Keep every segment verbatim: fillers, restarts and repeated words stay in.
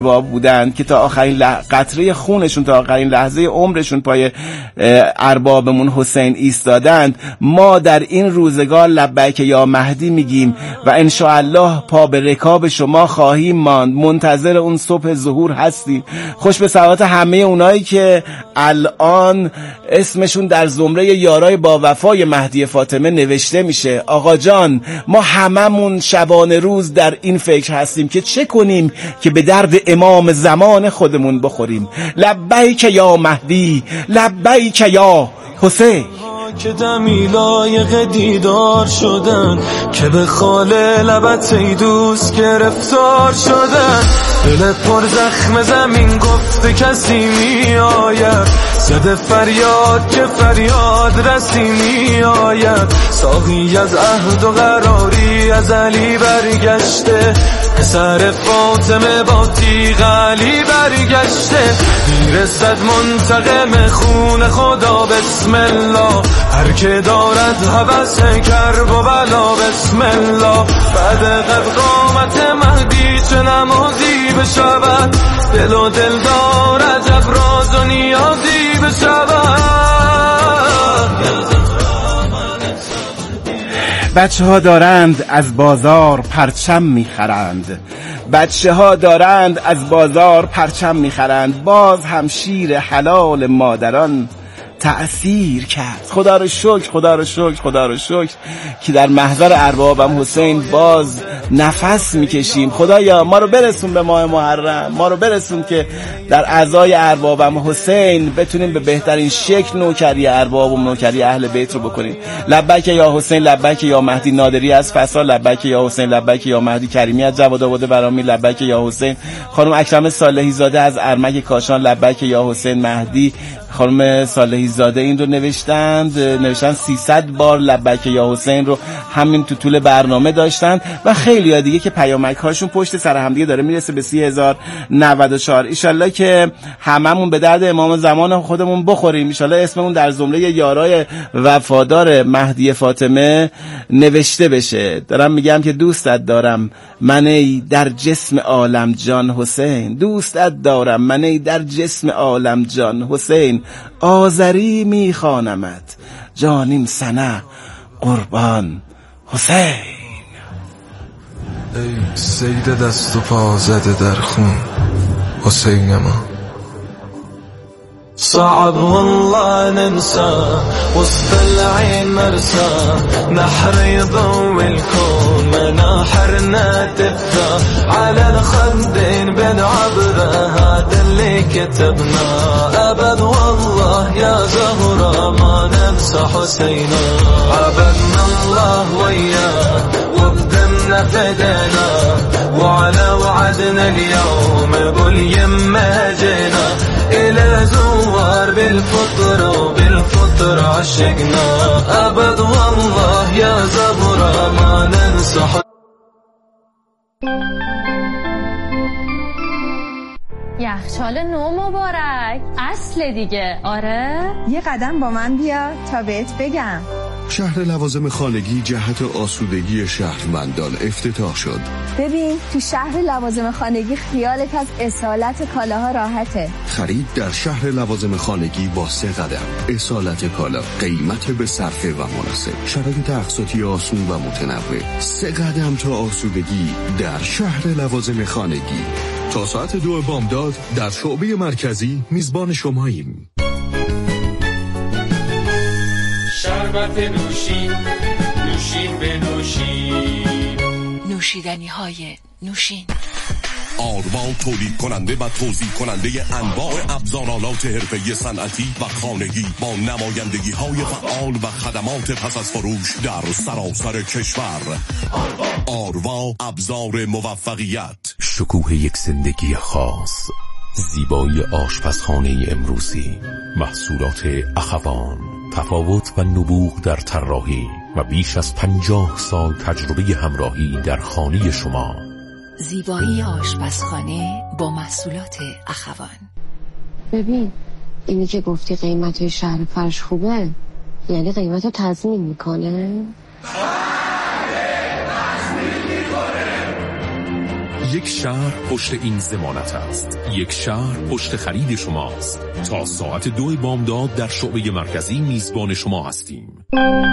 بودند که تا آخرین لح... قطره خونشون تا آخرین لحظه عمرشون پای اربابمون حسین ایستادند، ما در این روزگار لبیک یا مهدی میگیم و ان شاء الله پا به رکاب شما خواهیم ماند. منتظر اون صبح ظهور هستیم. خوش به سعادت همه اونایی که الان اسمشون در زمره یارای با وفای مهدی فاطمه نوشته میشه. آقا جان، ما هممون شبانه روز در این فکر هستیم که چه کنیم که به درد امام زمان خودمون بخوریم. لبیک یا مهدی، لبیک یا حسین. که دمی لایق دیدار شدن، که به خاله لبت ای دوست گرفتار شدن. دل پر زخم زمین گفته کسی می آید، زده فریاد که فریاد رسی می آید. ساقی از عهد و قراری از علی برگشته، پسر فاطمه با تیغ علی برگشته. میرسد منتقم خون خدا بسم الله، هر که دارد هوس کرب و بلا بسم الله. بعد قد قامت مهدی چه نمازی بشود، دل و دل دارد ابراز و نیازی بشود. بچه ها دارند از بازار پرچم میخرند، بچه ها دارند از بازار پرچم میخرند. باز هم شیر حلال مادران تأثیر کرد. خدا رو شکر، خدا رو شکر، خدا رو شکر که در محضر اربابم حسین باز نفس میکشیم. خدایا ما رو برسون به ماه محرم، ما رو برسون که در اعضای اربابم حسین بتونیم به بهترین شکل نوکری ارباب و نوکری اهل بیت رو بکنیم. لبیک یا حسین، لبیک یا مهدی نادری از فسا، لبیک یا حسین، لبیک یا مهدی کریمی از جواد آباد برامی، لبیک یا حسین. خانم اکرم صالحی زاده از ارمک کاشان، لبیک یا حسین مهدی. خانم صالحی زاده این رو نوشتند، نوشتن سیصد بار لبیک یا حسین رو همین تو طول برنامه داشتن و خیلی ها دیگه که پیامک هاشون پشت سر هم دیگه داره میرسه به سی هزار و نود و چهار. ایشالله که هممون به درد امام زمان خودمون بخوریم. ایشالله اسممون در زمره یارای وفادار مهدی فاطمه نوشته بشه. دارم میگم که دوستت دارم من ای در جسم عالم جان حسین، دوستت دارم من ای در جسم عالم جان حسین. آذری میخوانمت جانیم سنه قربان حسین. ای سید دست و پا زده در خون حسین ما. صعب والله ننسى وسط العين مرسى، نحر يضوي الكون مناحرنا تبكى على الخدين بالعبرة، هذا اللي كتبنا أبد والله يا زهرة ما ننسى حسينا. عبدنا الله وياه وبدمنا فدينا، وعلى وعدنا اليوم باليم جينا، إلى زوار بالفطر وبالفطر عشقنا أبد والله يا زبرة ما ننسى. یخچال نو مبارک، اصل دیگه. آره یه قدم با من بیا تا بهت بگم. شهر لوازم خانگی جهت آسودگی شهروندان افتتاح شد. ببین تو شهر لوازم خانگی خیالت از اصالت کالاها راحته. خرید در شهر لوازم خانگی با سه قدم. اصالت کالا، قیمت به صرفه و مناسب، شرایط اقساطی آسون و متنوع. سه قدم تا آسودگی در شهر لوازم خانگی. تا ساعت دو بامداد در شعبه مرکزی میزبان شماییم. شربت نوشین، نوشین به نوشین، نوشیدنی های نوشین. آروا تولید کننده و توزیع کننده انواع ابزارالات حرفه‌ای صنعتی و خانگی با نمایندگی های فعال و خدمات پس از فروش در سراسر کشور. آروا ابزار موفقیت. شکوه یک زندگی خاص، زیبایی آشپزخانه امروزی، محصولات اخوان، تفاوت و نبوغ در طراحی و بیش از پنجاه سال تجربه همراهی در خانه شما. زیبایی آشپزخانه با محصولات اخوان. ببین اینی که گفتی قیمت شهر فرش خوبه، یعنی قیمت رو تضمین میکنه؟ یک شهر پشت این ضمانت است. یک شهر پشت خرید شماست. تا ساعت دو بامداد در شعبه مرکزی میزبان شما هستیم.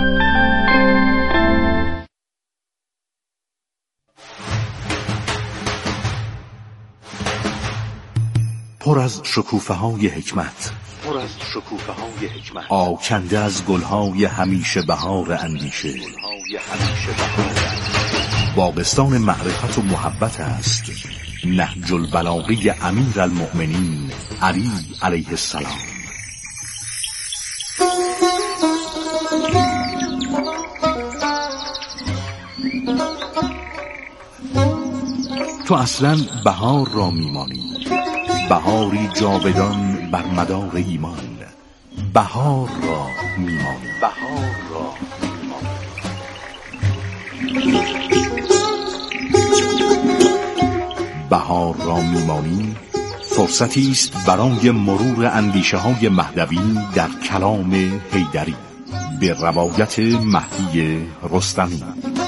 پر از شکوفه‌های حکمت، پر از شکوفه‌های حکمت، آکنده از گل‌های همیشه بهار اندیشه. باغستان معرفت و محبت است نهج البلاغه امیر المؤمنین علی علیه السلام. تو اصلا بهار را میمانی، بهاری جاودان بر مدار ایمان. بهار را میمانی، بهار را بهار را میمانی فرصتی است برای مرور اندیشه های مهدوی در کلام حیدری به روایت مهدی رستمی.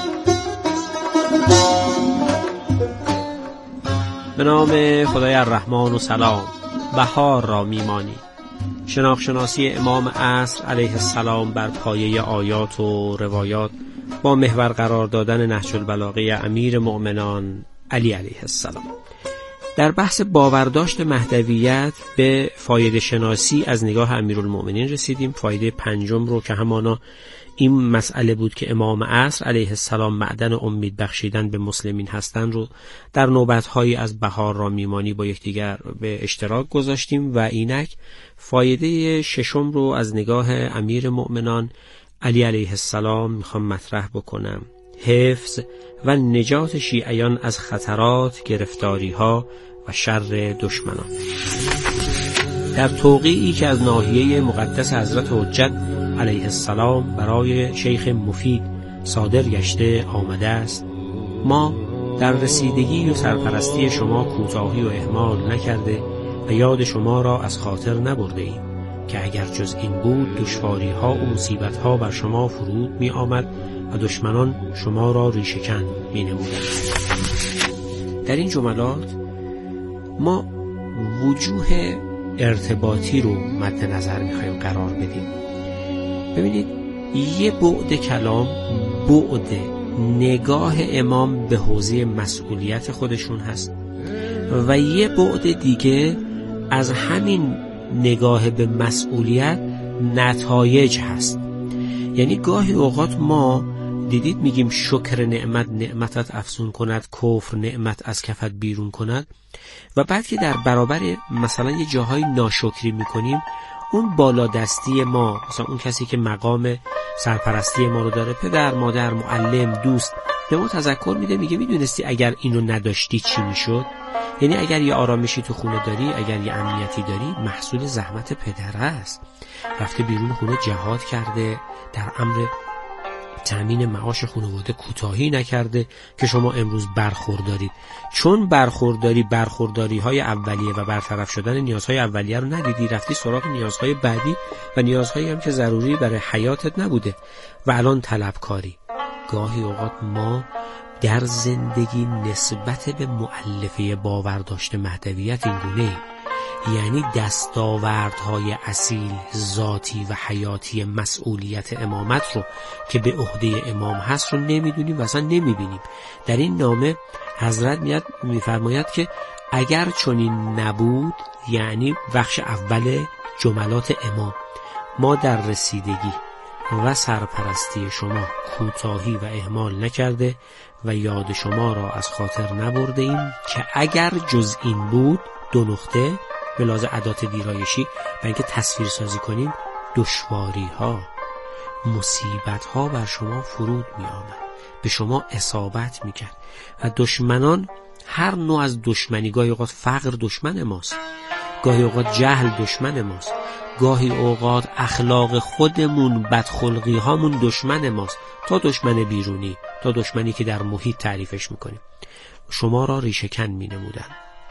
به نام خدای الرحمن و سلام. بهار را میمانی، شناخت-شناسی امام عصر علیه السلام بر پایه آیات و روایات با محور قرار دادن نهج البلاغه امیر مؤمنان علی علیه السلام. در بحث باورداشت مهدویت به فایده شناسی از نگاه امیرالمؤمنین رسیدیم. فایده پنجم رو که همانا این مسئله بود که امام عصر علیه السلام معدن امید بخشیدن به مسلمین هستند رو در نوبت‌هایی از بهار را میمانی با یکدیگر به اشتراک گذاشتیم و اینک فایده ششم رو از نگاه امیر مؤمنان علی علیه السلام میخوام مطرح بکنم. حفظ و نجات شیعیان از خطرات، گرفتاری‌ها و شر دشمنان. در توقیعی که از ناحیه مقدس حضرت حجت علیه السلام برای شیخ مفید صادر گشته آمده است: ما در رسیدگی و سرپرستی شما کوتاهی و اهمال نکرده و یاد شما را از خاطر نبرده ایم که اگر جز این بود دشواری ها و مصیبت ها بر شما فرود می آمد و دشمنان شما را ریشه‌کن می نمودند. در این جملات ما وجوه ارتباطی رو مد نظر می خواهیم قرار بدیم. ببینید، یه بعد کلام بعد نگاه امام به حوزه مسئولیت خودشون هست و یه بعد دیگه از همین نگاه به مسئولیت نتایج هست. یعنی گاهی اوقات ما دیدید میگیم شکر نعمت نعمتت افزون کند، کفر نعمت از کفت بیرون کند، و بعد که در برابر مثلا یه جاهای ناشکری میکنیم، اون بالا دستی ما، مثلا اون کسی که مقام سرپرستی ما رو داره، پدر، مادر، معلم، دوست، به ما تذکر میده، میگه میدونستی اگر اینو نداشتی چی میشد؟ یعنی اگر یه آرامشی تو خونه داری، اگر یه امنیتی داری، محصول زحمت پدر است. رفته بیرون خونه جهاد کرده، در امر تامین معاش خانواده کوتاهی نکرده که شما امروز برخوردارید. چون برخورداری برخورداری های اولیه و برطرف شدن نیازهای اولیه رو ندیدی، رفتی سراغ نیازهای بعدی و نیازهایی هم که ضروری برای حیاتت نبوده و الان طلبکاری. گاهی اوقات ما در زندگی نسبت به مؤلفه باورداشت مهدویت این گونه ایم. یعنی دستاوردهای اصیل ذاتی و حیاتی مسئولیت امامت رو که به عهده امام هست رو نمیدونیم و اصلا نمیبینیم. در این نامه حضرت میاد میفرماید که اگر چنین نبود، یعنی بخش اول جملات امام، ما در رسیدگی و سرپرستی شما کوتاهی و اهمال نکرده و یاد شما را از خاطر نبرده ایم که اگر جز این بود، دو نقطه به لحاظ ادات ویرایشی و اینکه تصویر سازی کنیم، دشواری ها، مصیبت ها بر شما فرود می آمد، به شما اصابت می کرد و دشمنان، هر نوع از دشمنی، گاهی اوقات فقر دشمن ماست، گاهی اوقات جهل دشمن ماست، گاهی اوقات اخلاق خودمون، بدخلقی هامون دشمن ماست، تا دشمن بیرونی، تا دشمنی که در محیط تعریفش میکنیم، شما را ریشه‌کن می نمودن.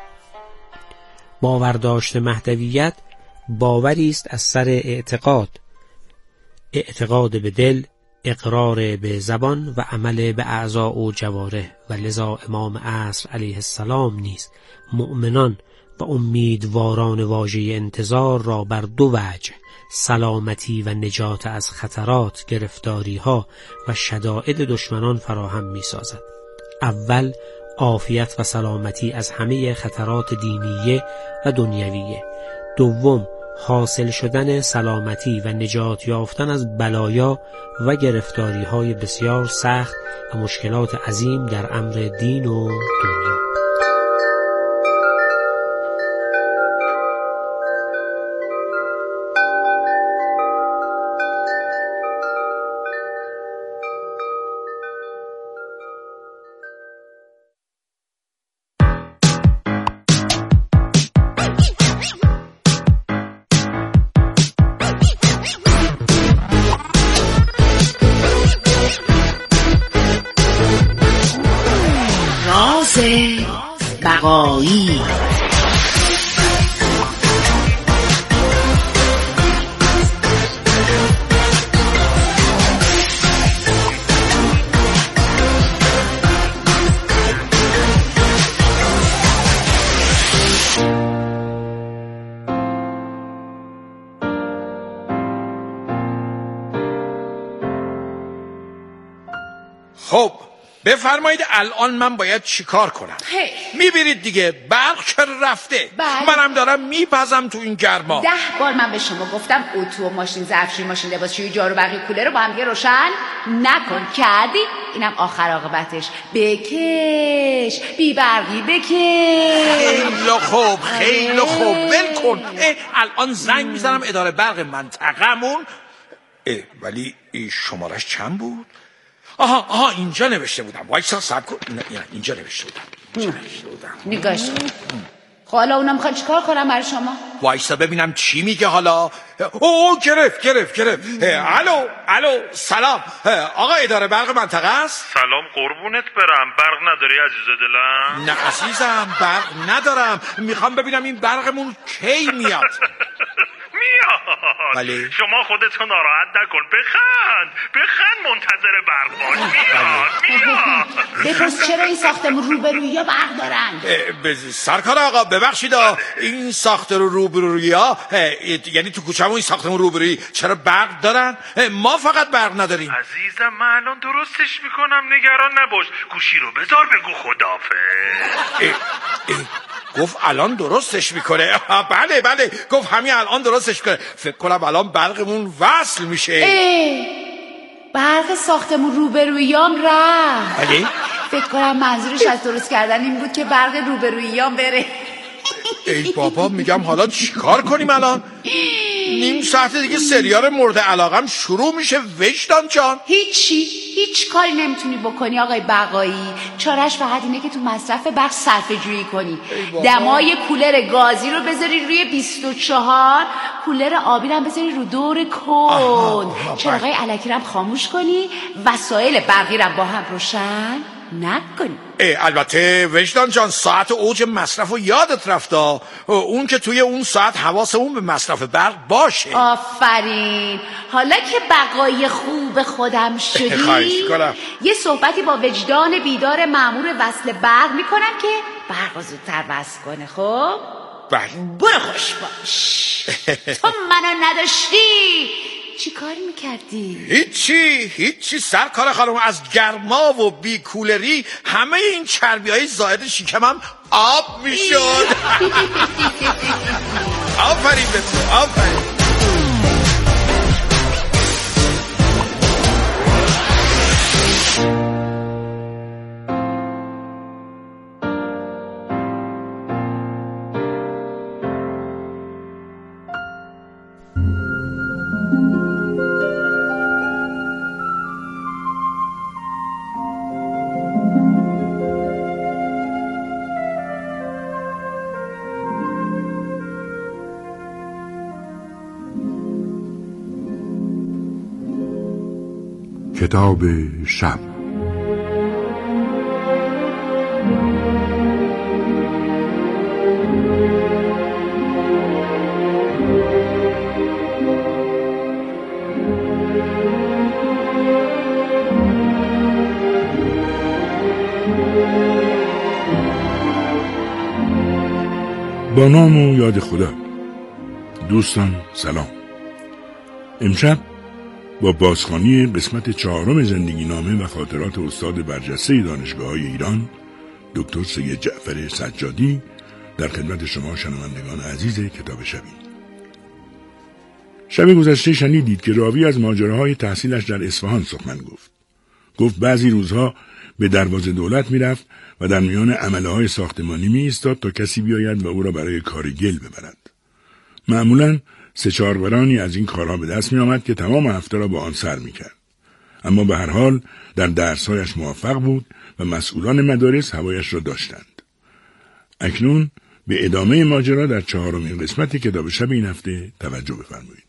باورداشت مهدویت باوری است از سر اعتقاد، اعتقاد به دل، اقرار به زبان و عمل به اعضاء و جوارح و لذا امام عصر علیه السلام نیز مؤمنان و امیدواران واژه انتظار را بر دو وجه، سلامتی و نجات از خطرات، گرفتاری ها و شدائد دشمنان فراهم می سازد. اول عافیت و سلامتی از همه خطرات دینیه و دنیویه. دوم حاصل شدن سلامتی و نجات یافتن از بلایا و گرفتاری های بسیار سخت و مشکلات عظیم در امر دین و دنیا. بقایی خب بفرمایید الان من باید چیکار کنم؟ میبینید دیگه برق چرا رفته؟ بله. منم دارم میپزم تو این گرما. ده بار من به شما گفتم اتو، ماشین ظرفشویی، ماشین لباسشویی، جارو برقی، کولر رو با هم دیگه روشن نکن. کردی؟ اینم آخر عاقبتش. بکش بی برقی بکش. خیلی خوب خیلی خوب ول کن. الان زنگ میزنم اداره برق منطقمون. ولی این شمارش چند بود؟ آها آها اینجا نوشته بودم. وایسا صبر کن. اینجا نوشته بودم. اینجا نوشته بودم. نگاش کن. خب حالا اونم میخواد چیکار کنم برای شما؟ وایسا ببینم چی میگه حالا. اوه گرفت گرفت گرفت. الو الو سلام. آقا اداره برق منطقه است؟ سلام قربونت برم. برق نداری عزیز دلم؟ نه عزیزم برق ندارم. میخوام ببینم این برقمون کی میاد. میاد. بله. شما خودتو ناراحت نکن. بخند بخند منتظر برق باش. میاد میاد. بپرس چرا این ساختمون روبرویی ها برق دارن؟ سرکار آقا ببخشید این ساختمون روبرویی ها یعنی تو کوچه‌مون این ساختمون روبرویی چرا برق دارن؟ ما فقط برق نداریم. عزیزم من الان درستش میکنم نگران نباش. گوشی رو بذار بگو خداحافظ. گفت الان درستش میکنه. بله بله گفت همین الان درستش میکنه. فکر کنم الان برقمون وصل میشه. ای برق ساختمون روبروییام رفت. بله فکر کنم منظورش از درست کردن این بود که برق روبروییام بره. ای بابا میگم حالا چیکار کنیم الان؟ نیم ساعت دیگه سریال مورد علاقم شروع میشه وجدان جان. هیچی هیچ کاری نمیتونی بکنی آقای بقایی. چارش فقط اینه که تو مصرف برق صرفه جویی کنی. دمای کولر گازی رو بذاری روی بیست و چهار، کولر آبی رو هم بذاری رو دور کن، چراغای الکی رو هم خاموش کنی، وسایل برقی رو با هم روشن نکنی. البته وجدان جان ساعت اوج مصرف رو یادت رفته. اون که توی اون ساعت حواسمون به مصرف برق باشه. آفرین. حالا که بقای خوب خودم شدی یه صحبتی با وجدان بیدار مأمور وصل برق میکنم که برق رو زودتر وصل کنه. خب بله برو خوش باش. تو منو نداشتی چی کاری میکردی؟ هیچی هیچی سرکار خانم. از گرما و بیکولری همه این چربی های زائد شکمم آب میشد. آفرین به تو آفرین. کتاب شب. با نام و یاد خدا. دوستان سلام. امشب با بازخوانی قسمت چهارم زندگی نامه و خاطرات استاد برجسته دانشگاه‌های ایران دکتر سید جعفر سجادی در خدمت شما شنوندگان عزیز کتاب شبی. شب گذشته شنیدید که راوی از ماجراهای تحصیلش در اصفهان سخن گفت. گفت بعضی روزها به دروازه دولت میرفت و در میان عمله‌های ساختمانی می ایستاد تا کسی بیاید و او را برای کار گل ببرد. معمولاً سه چهار برانی از این کارها به دست می آمد که تمام هفته را با آن سر می کرد. اما به هر حال در درسهایش موفق بود و مسئولان مدارس هوایش را داشتند. اکنون به ادامه ماجرا در چهارمین قسمت کتاب شب این هفته توجه بفرمایید.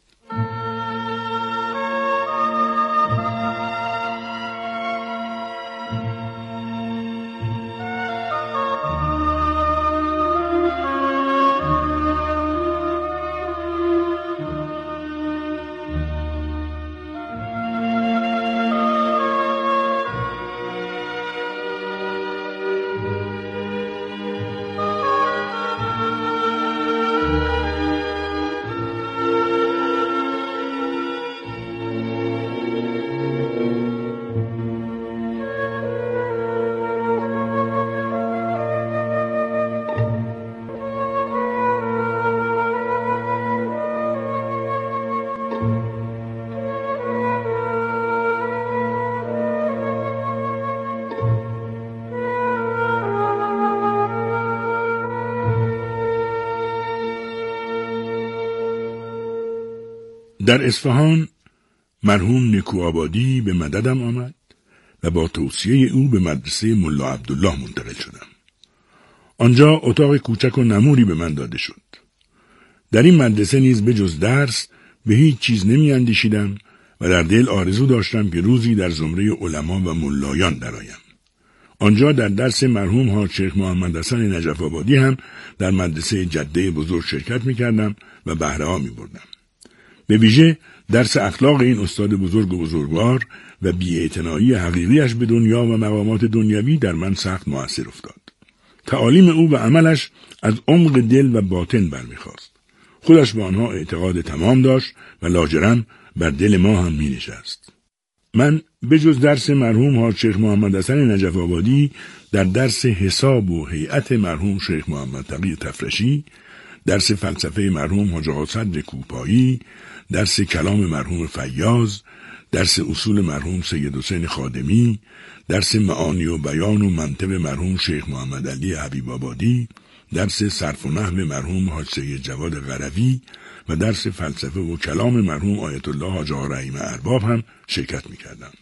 در اصفهان مرحوم نکوآبادی به مددم آمد و با توصیه او به مدرسه ملا عبدالله منتقل شدم. آنجا اتاق کوچک و نموری به من داده شد. در این مدرسه نیز به جز درس به هیچ چیز نمی اندیشیدم و در دل آرزو داشتم که روزی در زمره علما و ملایان درآیم. آنجا در درس مرحوم حاج شیخ محمد حسن نجف آبادی هم در مدرسه جده بزرگ شرکت می کردم و بهره ها می بردم. به ویژه درس اخلاق این استاد بزرگ و بزرگوار و بی‌اعتنایی حقیقیش به دنیا و مقامات دنیوی در من سخت مؤثر افتاد. تعالیم او و عملش از عمق دل و باطن برمیخواست. خودش به آنها اعتقاد تمام داشت و لاجرم بر دل ما هم می نشست. من به جز درس مرحوم حاج شیخ محمد حسن نجف آبادی در درس حساب و هیئت مرحوم شیخ محمد تقی تفرشی، درس فلسفه مرحوم حاج آقا صدر کوپایی، درس کلام مرحوم فیاض، درس اصول مرحوم سید حسین خادمی، درس معانی و بیان و منطق مرحوم شیخ محمد علی حبیب آبادی، درس صرف و نحو مرحوم حاج سید جواد غروی و درس فلسفه و کلام مرحوم آیت الله حاج آقا رحیم ارباب هم شرکت می‌کردم.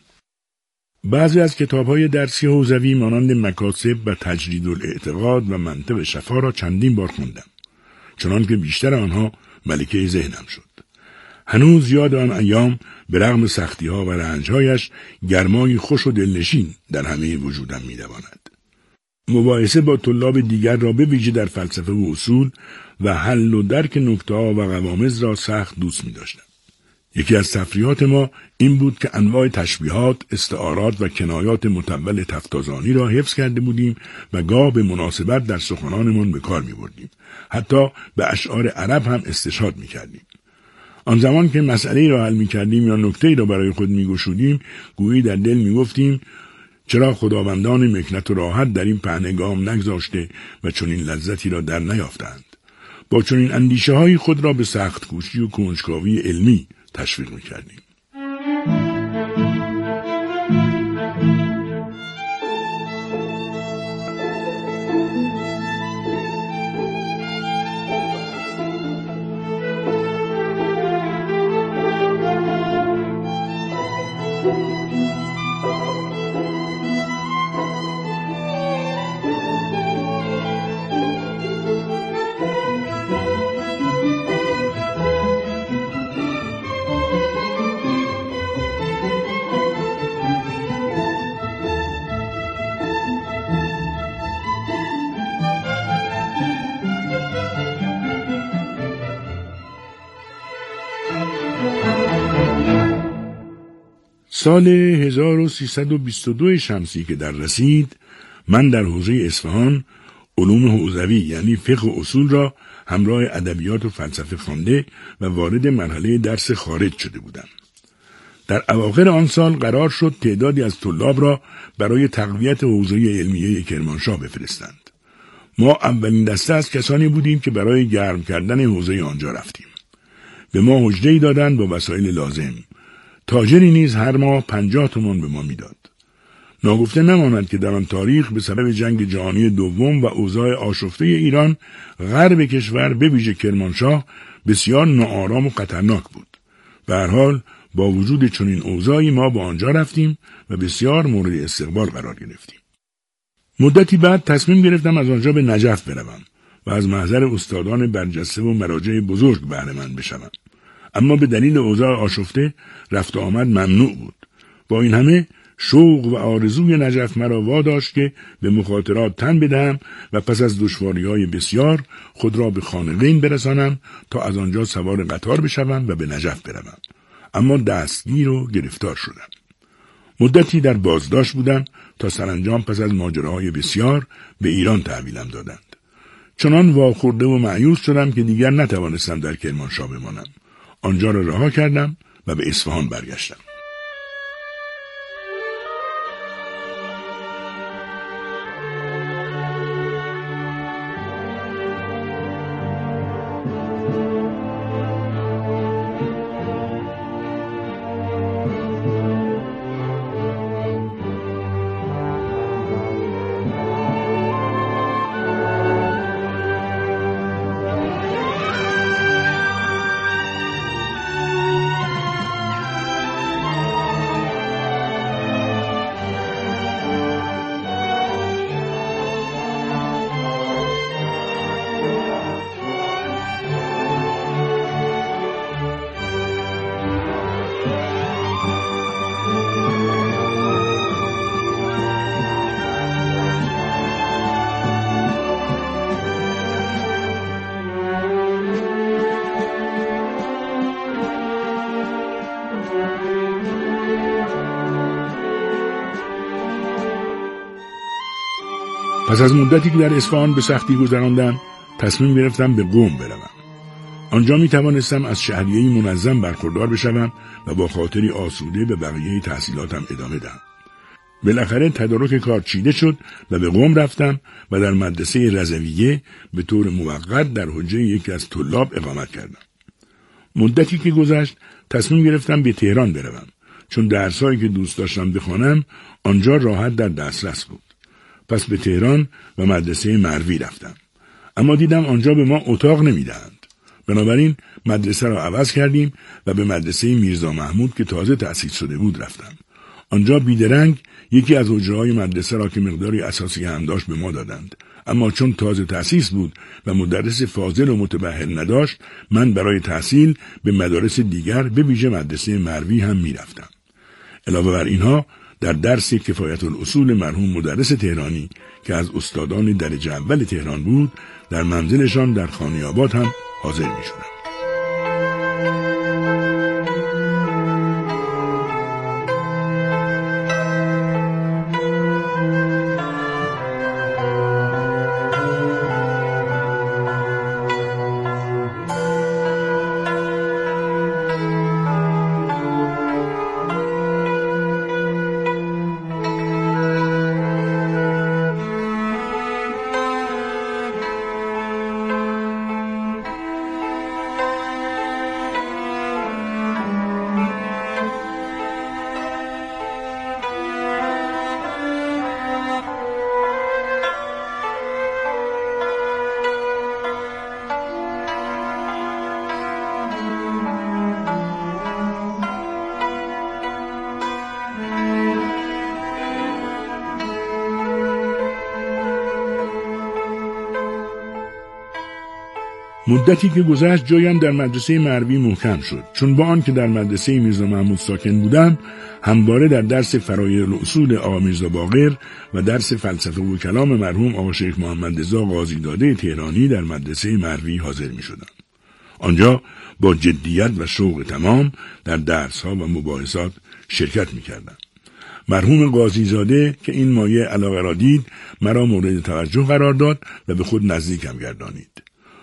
بعضی از کتاب‌های درسی حوزوی مانند مکاسب و تجرید الاعتقاد و منطق شفا را چندین بار خوندم، چنان که بیشتر آنها ملکه ذهنم شد. هنوز یاد آن ایام به رغم سختی‌ها و رنج‌هایش گرمایی خوش و دلنشین در همه وجودم می‌دواند. مباحثه با طلاب دیگر را به ویژه در فلسفه و اصول و حل و درک نکته‌ها و قوامض را سخت دوست می‌داشتم. یکی از تفریحات ما این بود که انواع تشبیهات، استعارات و کنایات متول تفتازانی را حفظ کرده بودیم و گاه به مناسبت در سخنانمان به کار می‌بردیم. حتی به اشعار عرب هم استشهاد می‌کردیم. آن زمان که مسئله را حل می‌کردیم یا نکته‌ای را برای خود می‌گشودیم، گویی در دل می‌گفتیم چرا خداوندان مکنت و راحت در این پهنه گام نگذاشته و چنین لذتی را در نیافتند. با چنین اندیشه‌های خود را به سخت کوشی و کنجکاوی علمی تشویق می‌کردیم. سال هزار و سیصد و بیست و دو شمسی که در رسید، من در حوزه اصفهان علوم حوزوی یعنی فقه و اصول را همراه ادبیات و فلسفه خوانده و وارد مرحله درس خارج شده بودم. در اواخر آن سال قرار شد تعدادی از طلاب را برای تقویت حوزه علمیه کرمانشاه بفرستند. ما اولین دسته از کسانی بودیم که برای گرم کردن حوزه آنجا رفتیم. به ما حجره‌ای دادند با وسایل لازم. تاجری نیز هر ماه پنجاه تومان به ما میداد. ناگفته نماند که در آن تاریخ به سبب جنگ جهانی دوم و اوضاع آشفته ایران، غرب کشور به ویژه کرمانشاه بسیار ناآرام و خطرناک بود. به هر حال با وجود چنین اوضاعی ما به آنجا رفتیم و بسیار مورد استقبال قرار گرفتیم. مدتی بعد تصمیم گرفتم از آنجا به نجف بروم و از محضر استادان برجسته و مراجع بزرگ بهره مند بشوم. اما به دلیل اوضاع آشفته رفت و آمد ممنوع بود. با این همه شوق و آرزوی نجف مرا واداشت که به مخاطرات تن بدهم و پس از دشواری‌های بسیار خود را به خانقین برسانم تا از آنجا سوار قطار بشوم و به نجف بروم. اما دستگیر و گرفتار شدم. مدتی در بازداشت بودم تا سرانجام پس از ماجراهای بسیار به ایران تحویلم دادند. چنان واخورده و مایوس شدم که دیگر نتوانستم در کرمانشاه بمانم. آنجا را رها کردم و به اصفهان برگشتم. پس از مدتی که در اصفهان به سختی گذراندم، تصمیم گرفتم به قم بروم. آنجا می توانستم از شهریه‌ای منظم برخوردار بشوم و با خاطری آسوده به بقیه تحصیلاتم ادامه دهم. بالاخره تدارک کار چیده شد و به قم رفتم و در مدرسه رضویه به طور موقت در حجره یکی از طلاب اقامت کردم. مدتی که گذشت تصمیم گرفتم به تهران بروم، چون درسایی که دوست داشتم بخوانم آنجا راحت در دسترس بود. پس به تهران و مدرسه مروی رفتم. اما دیدم آنجا به ما اتاق نمیدهند. بنابراین مدرسه را عوض کردیم و به مدرسه میرزا محمود که تازه تأسیس شده بود رفتم. آنجا بیدرنگ یکی از حجره‌های مدرسه را که مقداری اساسی هم داشت به ما دادند. اما چون تازه تأسیس بود و مدرس فاضل و متبهل نداشت، من برای تحصیل به مدارس دیگر به ویژه مدرسه مروی هم میرفتم. علاوه بر اینها در درس کفایت الاصول مرحوم مدرس تهرانی که از استادان درجه اول تهران بود، در منزلشان در خانیاباد هم حاضر می شدم. مدتی که گذشت جایم در مدرسه مروی محکم شد، چون با آن که در مدرسه میرزا محمود ساکن بودم همواره در درس فرایض الاصول آقا میرزا باقر و درس فلسفه و کلام مرحوم آقا شیخ محمد رضا قاضی‌داده تهرانی در مدرسه مروی حاضر می شدم. آنجا با جدیت و شوق تمام در درس‌ها و مباحثات شرکت می کردم. مرحوم قاضی‌زاده که این مایه علاقه را دید مرا مورد توجه قرار داد و به خود نزدیکم گردانید.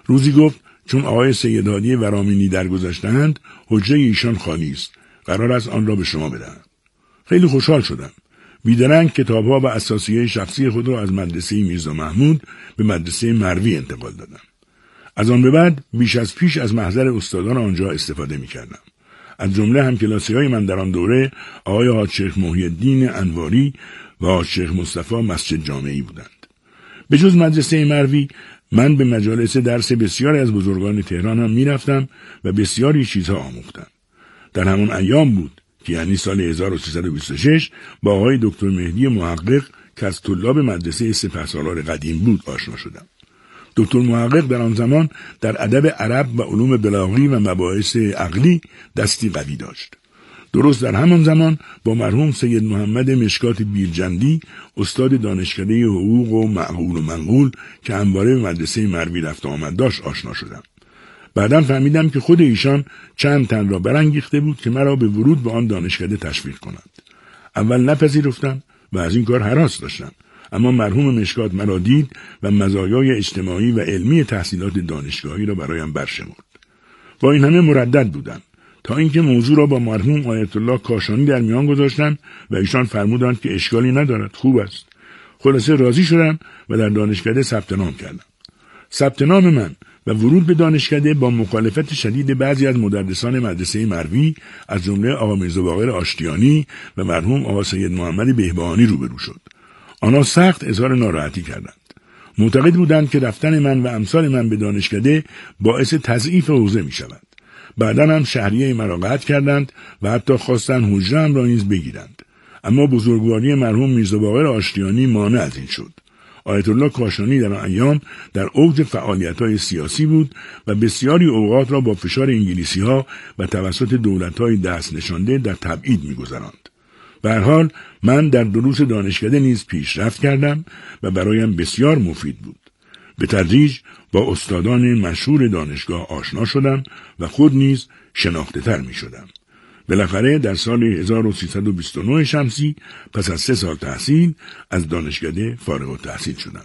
روزی گفت چون آقای سید هادی ورامینی درگذشتند، حجره ایشان خالی است. قرار است آن را به شما بدهم. خیلی خوشحال شدم. بیدرنگ کتاب‌ها و اساسیه شخصی خود را از مدرسه میرزا محمود به مدرسه مروی انتقال دادم. از آن به بعد بیش از پیش از محضر استادان آنجا استفاده می‌کردم. از جمله همکلاسی‌های من در آن دوره آقای حاج شیخ محی الدین انواری و حاج شیخ مصطفی مسجد جامعی بودند. به جز مدرسه مروی، من به مجالس درس بسیاری از بزرگان تهران هم می‌رفتم و بسیاری چیزها آموختم. در همان ایام بود که یعنی سال هزار و سیصد و بیست و شش با آقای دکتر مهدی محقق که از طلاب مدرسه سپهسالار قدیم بود آشنا شدم. دکتر محقق در آن زمان در ادب عرب و علوم بلاغی و مباحث عقلی دستی قوی داشت. درست در همان زمان با مرحوم سید محمد مشکات بیرجندی استاد دانشکده حقوق و معقول و منقول که همواره به مدرسه مروی رفت آمد داشت آشنا شدم. بعداً فهمیدم که خود ایشان چند تن را برانگیخته بود که مرا به ورود به آن دانشکده تشویق کنند. اول نپذیرفتم و از این کار هراس داشتم، اما مرحوم مشکات مرا دید و مزایای اجتماعی و علمی تحصیلات دانشگاهی را برایم برشمرد. با این همه مردد بودم تا اینکه موضوع را با مرحوم آیت الله کاشانی در میان گذاشتم و ایشان فرمودند که اشکالی ندارد، خوب است. خلاصه راضی شدم و در دانشکده ثبت نام کردم. ثبت نام من و ورود به دانشکده با مخالفت شدید بعضی از مدرسان مدرسه مروی از جمله آقا میرزا باقر آشتیانی و مرحوم آقا سید محمد بهبهانی روبرو شد. آنها سخت اظهار ناراحتی کردند. معتقد بودند که رفتن من و امثال من به دانشکده باعث تضعیف حوزه می شود. بعداً هم شهریه مرا قطع کردند و حتی خواستند حجره‌ام را نیز بگیرند. اما بزرگواری مرحوم میرزا باقر آشتیانی مانع از این شد. آیت الله کاشانی در آن ایام در اوج فعالیت‌های سیاسی بود و بسیاری اوقات را با فشار انگلیسی‌ها و توسط دولت‌های دست نشانده در تبعید می‌گذراند. به هر حال من در دروس دانشکده نیز پیشرفت کردم و برایم بسیار مفید بود. به تدریج با استادان مشهور دانشگاه آشنا شدم و خود نیز شناخته‌تر می‌شدم. بالاخره در سال هزار و سیصد و بیست و نه شمسی پس از سه سال تحصیل از دانشکده فارغ التحصیل شدم.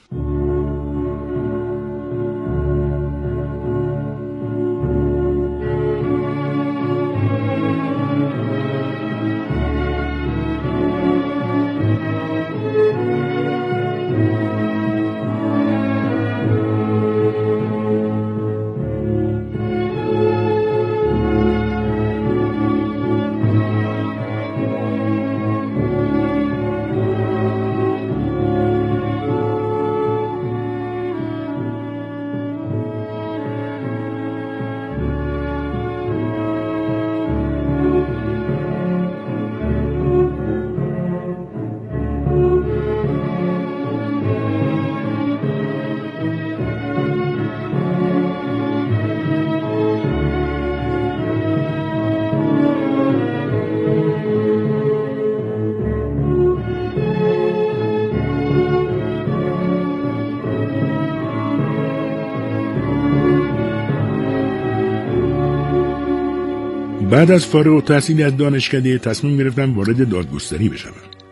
بعد از فارغ التحصیل از دانشکده تصمیم گرفتم وارد دادگستری بشوم.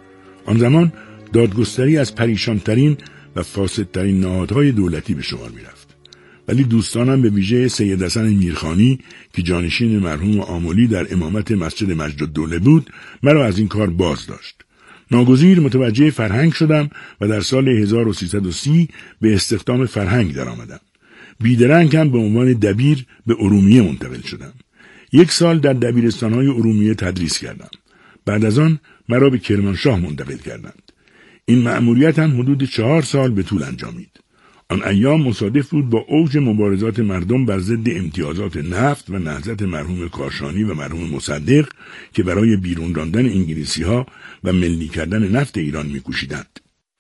آن زمان دادگستری از پریشانترین و فاسدترین نهادهای دولتی به شمار میرفت. ولی دوستانم به ویژه سید حسن میرخانی که جانشین مرحوم آملی در امامت مسجد مجدالدوله بود مرا از این کار باز داشت. ناگزیر متوجه فرهنگ شدم و در سال هزار و سیصد و سی به استخدام فرهنگ در آمدم. بیدرنگ هم به عنوان دبیر به ارومیه منتقل شدم. یک سال در دبیرستان‌های ارومیه تدریس کردم. بعد از آن مرا به کرمانشاه منتقل کردند. این مأموریت هم حدود چهار سال به طول انجامید. آن ایام مصادف بود با اوج مبارزات مردم بر ضد امتیازات نفت و نهضت مرحوم کاشانی و مرحوم مصدق که برای بیرون راندن انگلیسی‌ها و ملی کردن نفت ایران می‌کوشیدند.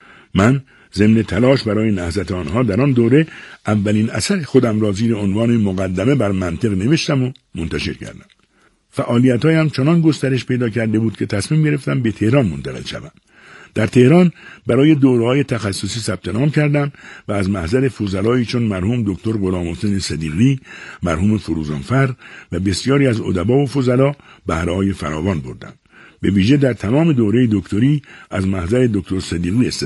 من ضمن تلاش برای نهضت آنها در آن دوره اولین اثر خودم را زیر عنوان مقدمه بر منطق نوشتم و منتشر کردم. فعالیت‌هایم چنان گسترش پیدا کرده بود که تصمیم گرفتم به تهران منتقل شوم. در تهران برای دوره‌های تخصصی ثبت نام کردم و از محضر فضلایی چون مرحوم دکتر غلام حسین صدیقی، مرحوم فروزانفر و بسیاری از ادبا و فضلا بهره‌های فراوان بردم. به ویژه در تمام دوره دکتری از محضر دکتر صدیقی استفاده